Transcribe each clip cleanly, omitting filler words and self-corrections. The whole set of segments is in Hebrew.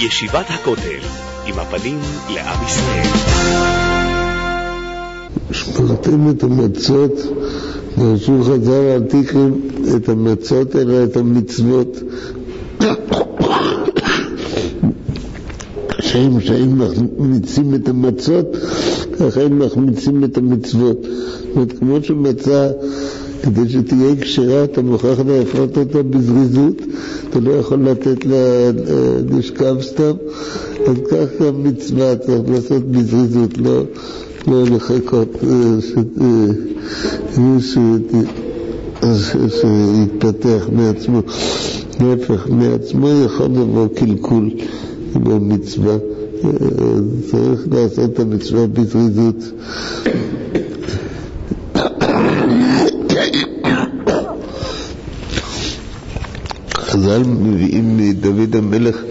ישיבת הכותל, עם הפנים לעם ישראל. שמרתם את המצות, ושוב חז"ל אל תקראו את המצות אלא את המצוות. שהם מחמיצים את המצות, ככה הם מחמיצים את המצוות. זאת אומרת, כמו שמצה, כדי שתהיה קשרה, אתה מוכרח להפרות אותה בזריזות, אתה לא יכול לתת לה לשכב סתם, אז כך גם מצווה צריך לעשות בזריזות, לא לחכות שיתפתח מעצמו. להפך, מעצמו יכול לבוא קלקול במצווה, צריך לעשות את המצווה בזריזות. חז"ל מביאים מדוד המלך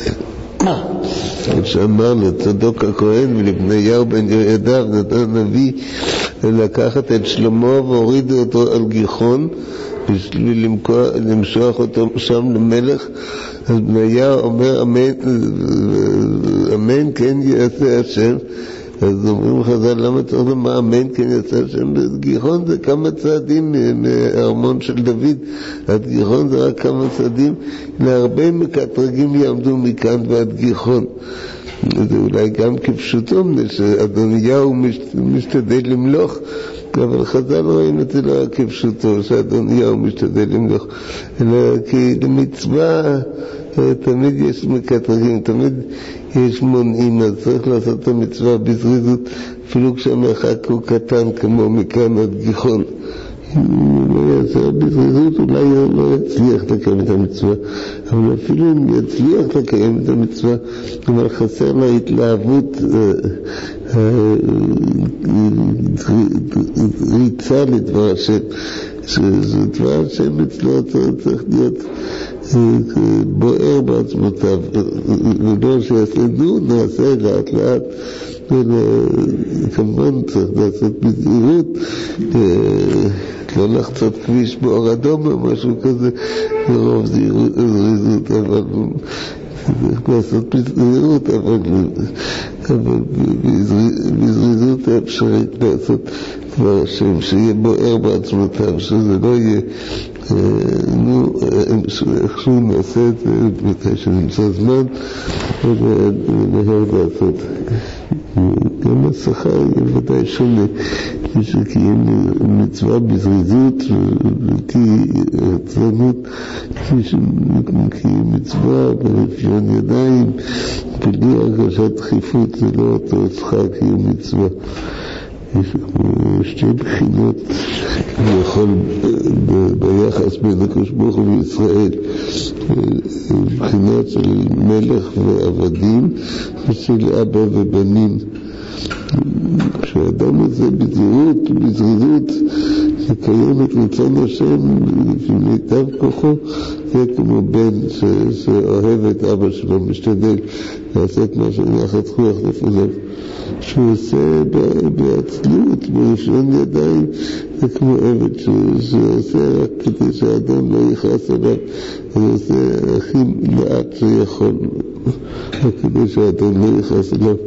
שאמר לצדוק הכהן ולבניהו בן יהוידע נתן הנביא לקחת את שלמה והורידו אותו על גיחון בשביל למשוח אותו שם למלך. אז בניהו אומר אמן כן יעשה השם. אז אומרים חז"ל, למה צריך לומר אמן כן יעשה השם? גיחון זה כמה צעדים מהארמון של דוד, אז גיחון זה רק כמה צעדים, להרבה מקטרגים יעמדו מכאן ועד גיחון. זה אולי גם כפשוטו, שאדוניהו משתדל למלוך, אבל חז"ל רואים את זה לא כפשוטו, שאדוניהו משתדל למלוך, אלא כי למצווה תמיד יש מקטרגים, תמיד יש מונעים, אז צריך לעשות את המצווה בזריזות, אפילו כשהמרחק הוא קטן כמו מכאן עד גיחון. אם לא יעשה בזריזות אולי לא יצליח לקיים את המצווה, אבל אפילו אם יצליח לקיים את המצווה, אבל חסר לה התלהבות, ריצה לדבר השם, שדבר השם אצלו צריך להיות בוער בעצמותיו, ולא שיעשנו, נעשה לאט לאט, כמובן צריך לעשות בזהירות, לא לחצות כביש באור אדום או משהו כזה ברוב זריזות, אבל צריך לעשות בזהירות, אבל בזריזות אפשרית לעשות דבר השם, שיהיה בוער בעצמותיו, שזה לא יהיה איכשהו נעשה את זה מתי שנמצא זמן ולהר לעשות. גם השכר יהיה ודאי שונה, כשקיים מצווה בזריזות ובלתי עצלנות, כשקיים מצווה ברפיון ידיים בלי הרגשת דחיפות, זה לא אותו שכר קיום מצווה. יש שתי בחינות יכול ביחס בין הקדוש ברוך הוא וישראל, בחינות של מלך ועבדים ושל אבא ובנים. כשאדם הזה בזהירות ובזריזות לקיים את רצון השם לפי מיטב כוחו, זה כמו בן שאוהב את אבא שלו, משתדל לעשות מה שנחת רוח לפניו. שהוא עושה בעצלות, ברפיון ידיים, זה כמו עבד שעושה רק כדי שהאדם לא יכעס עליו, הוא עושה הכי מעט שיכול, רק כדי שהאדם לא יכעס עליו.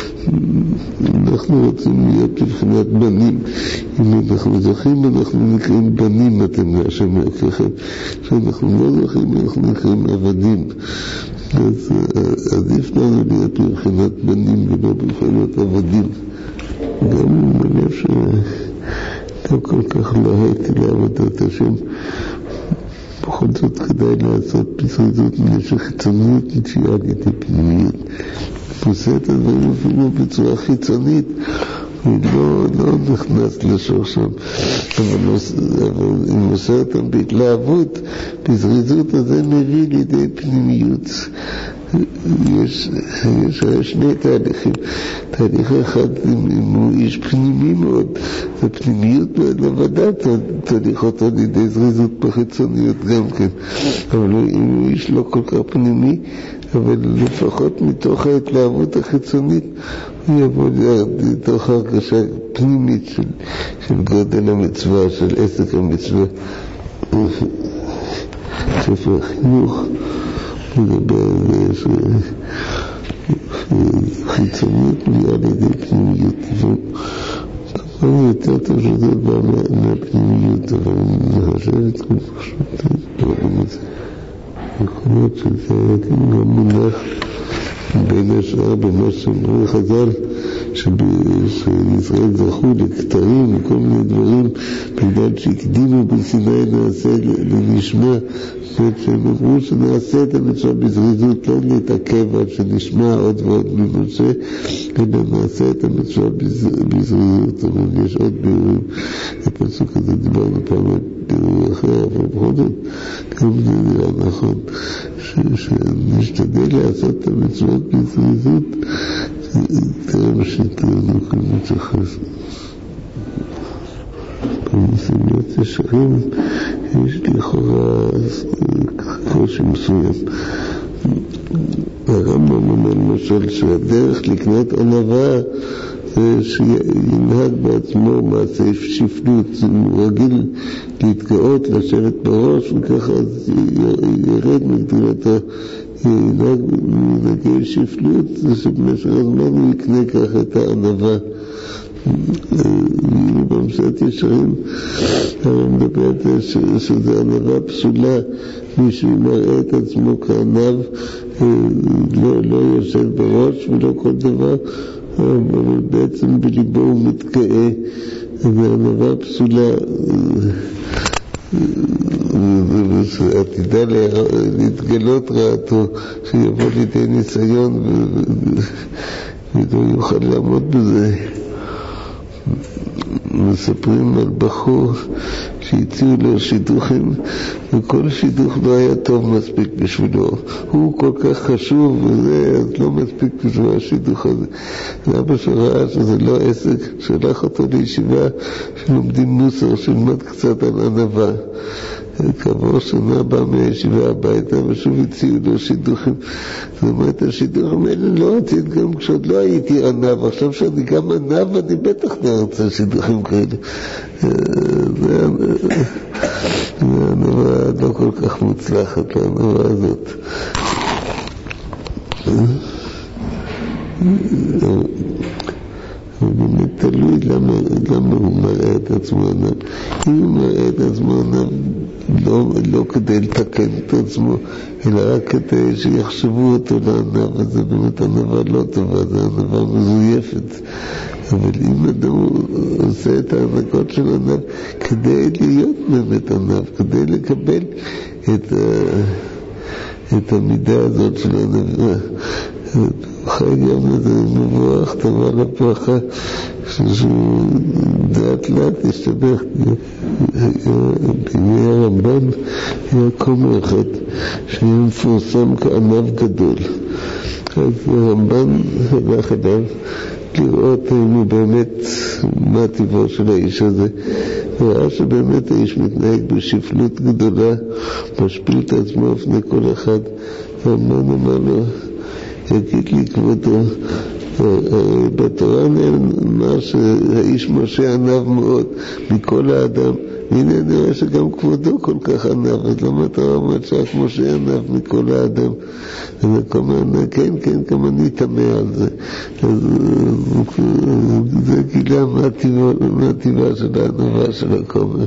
אנחנו רוצים להיות לבחינת בנים, אם אנחנו זוכים אנחנו נקראים בנים, אתם להשם ירחכם. כשאנחנו לא זוכים אנחנו נקראים עבדים. אז עדיף לנו להיות מבחינת בנים ולא מבחינת עבדים. גם בלב שלא כל כך להיט לעבודת השם, בכל זאת כדאי לעשות בזריזות מפני שחיצוניות נטייה על ידי פנימיות. עושה את הדברים אפילו בצורה חיצונית, הוא לא נכנס לשורשם, אבל אם עושה אותם בהתלהבות, בזריזות, אז זה מביא לידי פנימיות. יש שני תהליכים. תהליך אחד, אם הוא איש פנימי מאוד, ופנימיות לבדה תהליך אותו לידי זריזות בחיצוניות גם כן. אבל אם הוא איש לא כל כך פנימי, אבל לפחות מתוך ההתלהבות החיצונית, הוא יבוא לתוך הרגשה פנימית של גודל המצווה, של עסק המצווה. ספר החינוך לדבר על זה שחיצוניות מביאה לידי פנימיות, אבל יותר טוב שזה בא מהפנימיות, אבל להשב את כל פשוט דברים את זה. יכול להיות שזה גם מונח בין השאר במה שאומרים חז"ל, שישראל זכו לכתרים וכל מיני דברים בגלל שהקדימו בסיני נעשה לנשמע, זאת אומרת שהם אמרו שנעשה את המצווה בזריזות, לא נתעכב עד שנשמע עוד ועוד ממשה, אלא נעשה את המצווה בזריזות. אבל יש עוד בירורים, הפסוק הזה דיברנו פעם על בירור אחר, אבל בכל זאת גם זה נראה נכון שנשתדל לעשות את המצוות בזריזות, תראה מה שתראה יכולים להתייחס. במשימות ישרים יש לכאורה קושי מסוים. הרמב"ם אומר למשל שהדרך לקנות ענווה זה שינהג בעצמו מעשה שפלות, הוא רגיל להתגאות, לשבת בראש, וככה ירד מגדולתו, ינהג שפלות, זה שבמשך הזמן הוא יקנה ככה את הענווה. במסעת ישרים הרב מדבר על זה שזה ענווה פסולה, מישהו מראה את עצמו כענב, לא יושב בראש ולא כל דבר, אבל בעצם בליבו הוא מתגאה, וענווה פסולה עתידה להתגלות רעתו, שיבוא לידי ניסיון ולא יוכל לעמוד בזה. מספרים על בחור שהציעו לו שידוכים, וכל שידוך לא היה טוב מספיק בשבילו, הוא כל כך חשוב וזה, אז לא מספיק בשביל השידוך הזה. ואבא שראה שזה לא עסק, שלח אותו לישיבה שלומדים מוסר, שלמד קצת על ענווה. כעבור שנה בא מהישיבה הביתה ושוב הציעו לו שידוכים. זאת אומרת, השידוכים האלה לא רציתי גם כשעוד לא הייתי ענב, עכשיו שאני גם ענב אני בטח לא רוצה שידוכים כאלה. זה הענבה לא כל כך מוצלחת, הענבה הזאת. הוא באמת תלוי למה הוא מראה את עצמו ענב. אם הוא מראה את עצמו ענב לא כדי לתקן את עצמו, אלא רק כדי שיחשבו אותו לענב, אז זה באמת ענבה לא טובה, זה ענבה מזויפת. אבל אם אדם עושה את ההנהגות של ענב כדי להיות באמת ענב, כדי לקבל את המידה הזאת של ענבה, חי גם לזה מבורך, טובה לברכה, שהוא דעת לאט ישתבח. בימי הרמב"ן היה כומר אחד שהיה מפורסם כענב גדול. אז הרמב"ן הלך אליו לראות אם הוא באמת, מה טבעו של האיש הזה. ראה שבאמת האיש מתנהג בשפלות גדולה, משפיל את עצמו לפני כל אחד. הרמב"ן אמר לו, יגיד לי כבודו, בתורה נאמר שהאיש משה ענב מאוד מכל האדם, והנה נראה שגם כבודו כל כך ענב, אז למה אתה אומר שרק משה ענב מכל האדם? אז הכומר, כן, גם אני תמה על זה. אז זה גילה מה הטבעה של הענבה של הכומר.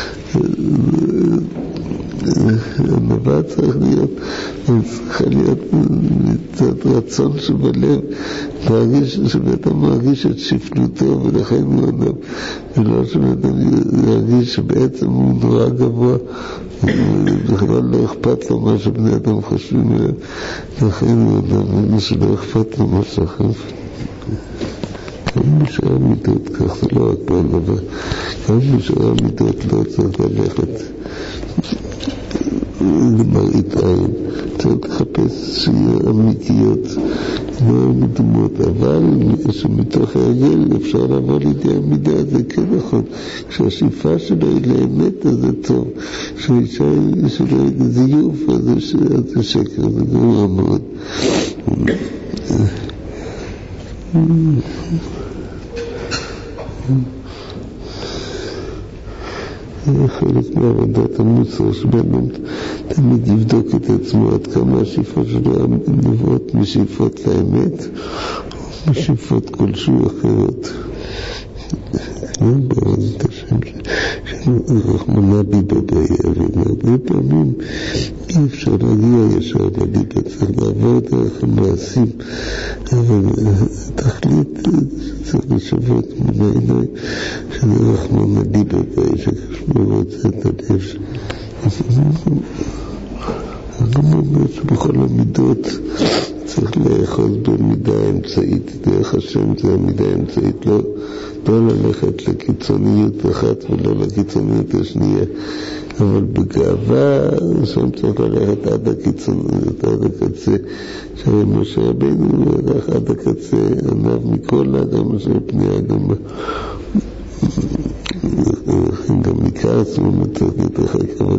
הענבה צריכה להיות קצת רצון שבלב, שבאדם מרגיש את שפלותו ולכן הוא ענב, ולא שבאדם ירגיש שבעצם הוא נורא גבוה בכלל לא אכפת לו מה שבני אדם חושבים עליו, לכן הוא ענב, שלא אכפת לו מה שאחר. גם בשאר המידות, כך זה לא רק בענבה, גם בשאר המידות לא צריך ללכת למראית עין, צריך לחפש שיהיה אמיתיות, לא מדומות, אבל שמתוך ההרגל אפשר לעבור לידי המידה, זה כן נכון. כשהשאיפה שלו היא לאמת, אז זה טוב. כשהאישה שלו היא זיוף, אז זה שקר, זה גרוע מאוד. זה חלק מעבודת המוסר שבאמת תמיד יבדוק את עצמו עד כמה השאיפות שלו נובעות משאיפות לאמת, או משאיפות כלשהו אחרות. בעבודת השם רחמנא ליבא בעיה, והרבה פעמים אי אפשר להגיע ישר לליבא, צריך לעבור דרך המעשים, אבל תכלית צריך לשוות מן העיניים שזה רחמנא ליבא בעיה, שכשהוא רוצה את הלב. גם אומר שבכל המידות צריך לאחוז במידה האמצעית, דרך השם זה המידה האמצעית, לא ללכת לקיצוניות אחת ולא לקיצוניות השנייה, אבל בגאווה שם צריך ללכת עד הקיצוניות, עד הקצה. שמשה רבינו הלך עד הקצה, ענב מכל האדם אשר פני האדמה. גם מכעס הוא מצריך להתרחק, אבל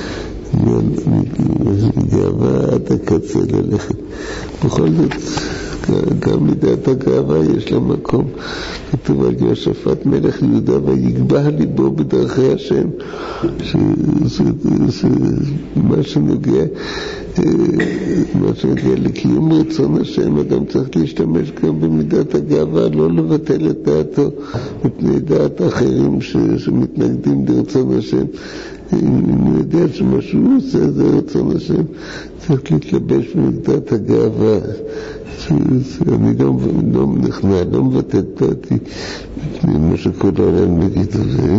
מגאווה עד הקצה ללכת. בכל זאת, גם מידת הגאווה יש לה מקום. כתוב על יהושפט מלך יהודה ויגבה ליבו בדרכי השם, מה שנוגע לקיום רצון השם, אדם צריך להשתמש גם במידת הגאווה, לא לבטל את דעתו מפני דעת אחרים שמתנגדים לרצון השם. אם הוא יודע שמה שהוא עושה זה רצון השם, צריך להתלבש במידת הגאווה. אני לא נכנע, לא מבטא את דעתי מפני מה שכל העולם נגיד הזה.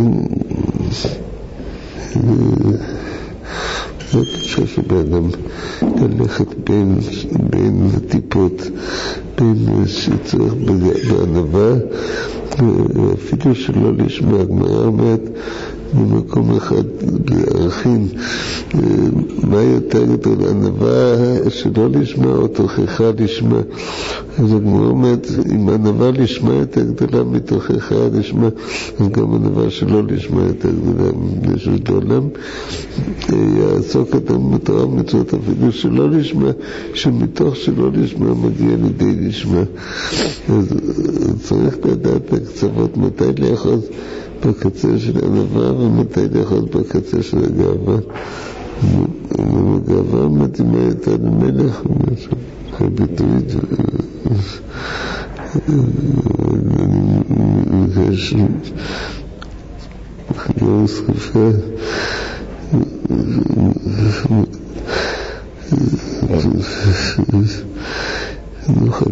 זאת אפשר שבאדם ללכת בין הטיפות, בין שצריך בענווה, אפילו שלא לשמוע. הגמרא אומרת במקום אחד בערכין, מה יותר גדול, ענווה שלא לשמוע או תוכחה לשמה. אז הגמרא אומרת, אם ענווה לשמה יותר גדולה מתוכחה לשמה, אז גם ענווה שלא לשמה יותר גדולה. מפני שבעולם יעסוק אדם בתורה ומצוות אפילו שלא לשמה, שמתוך שלא לשמה מגיע לידי לשמה. אז צריך לדעת הקצוות, מתי לאחוז בקצה של הענווה ומתי לאחוז בקצה של הגאווה. הגאווה מתאימה יותר למלך, אחרי ביטוי. אני מבקש חגור שריפה נוכל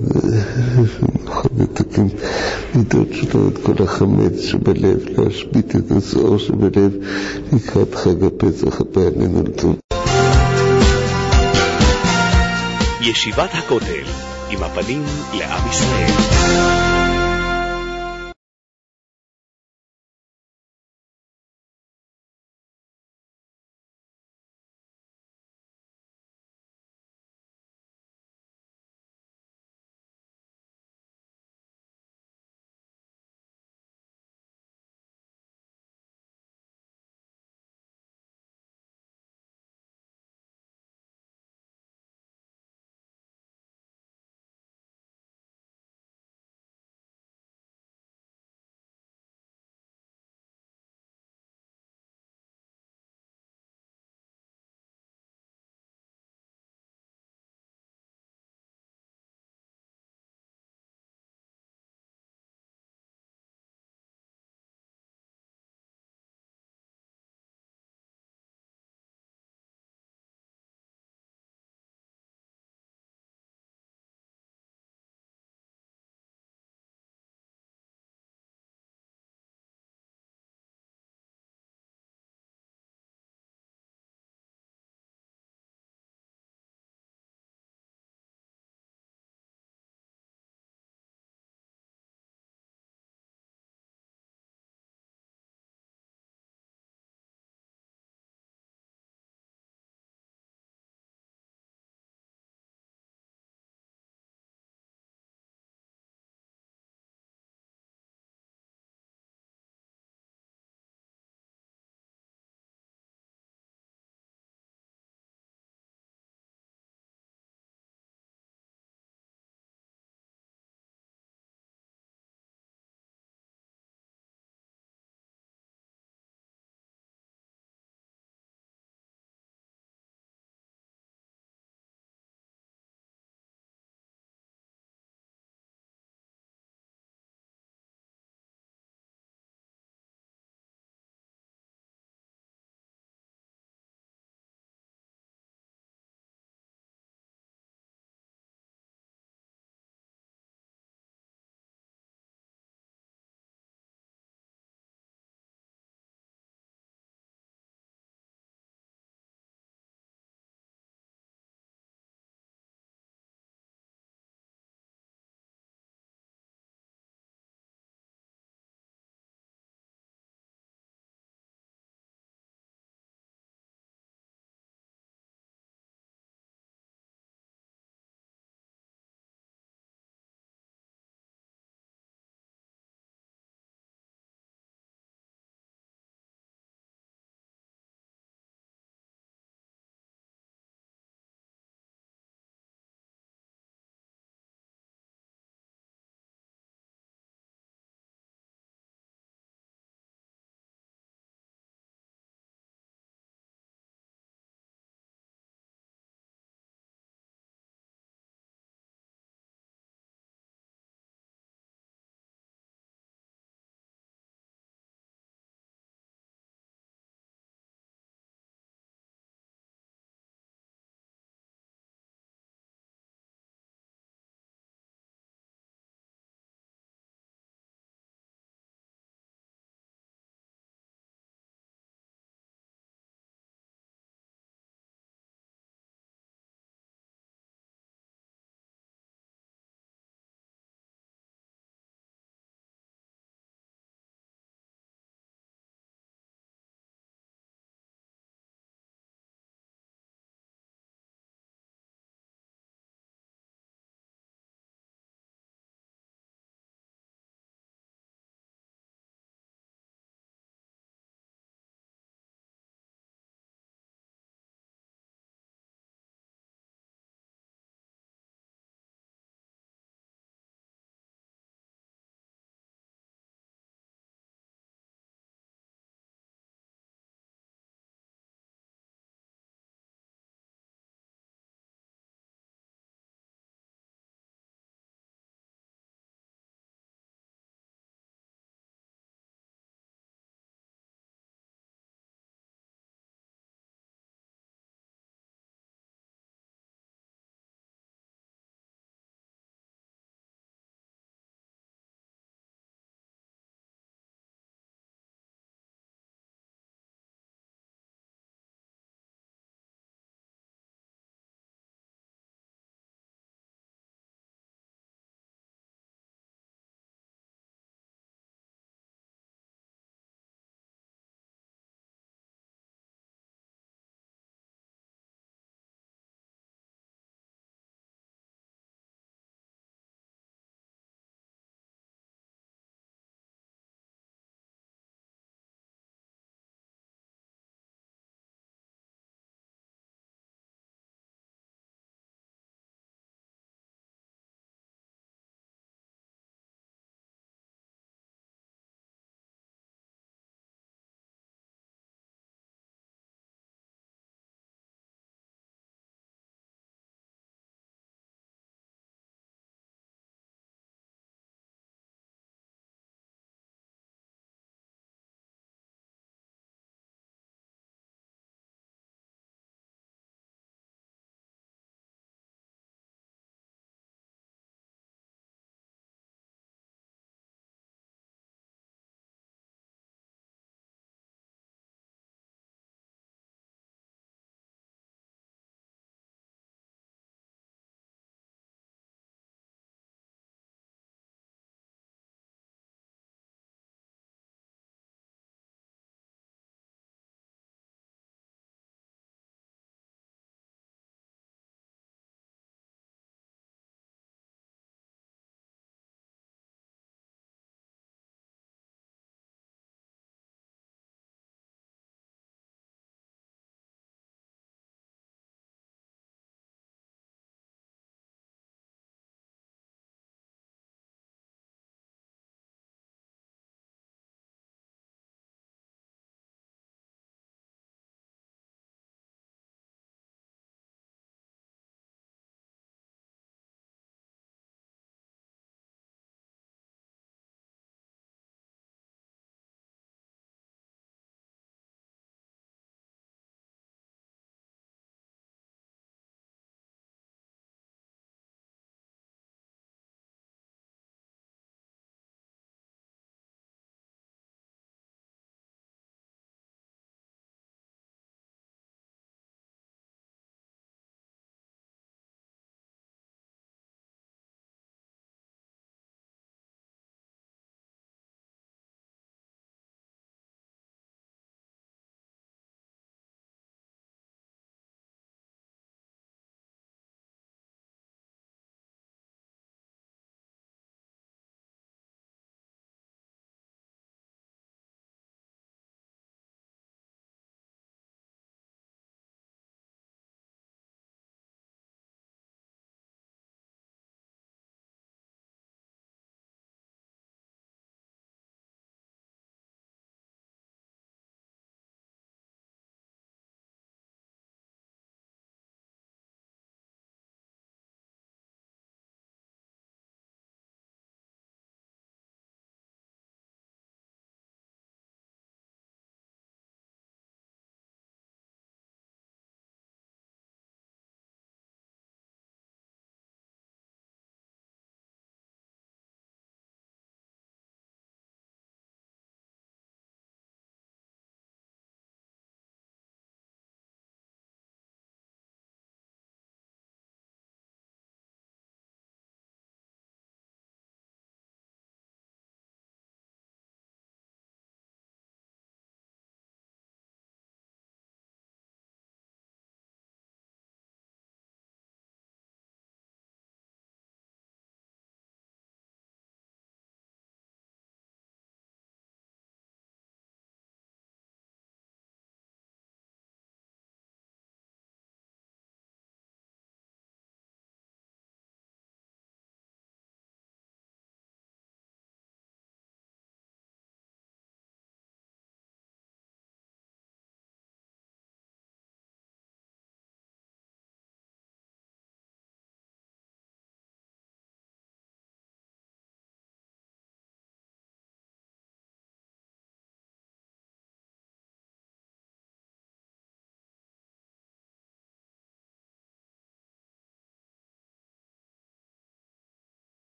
לתקן מידות שלו את כל החמץ שבלב, להשביט את הסעור שבלב לקראת חג הפסח הבא עלינו לטוב. ישיבת הכותל עם הפנים לעם ישראל.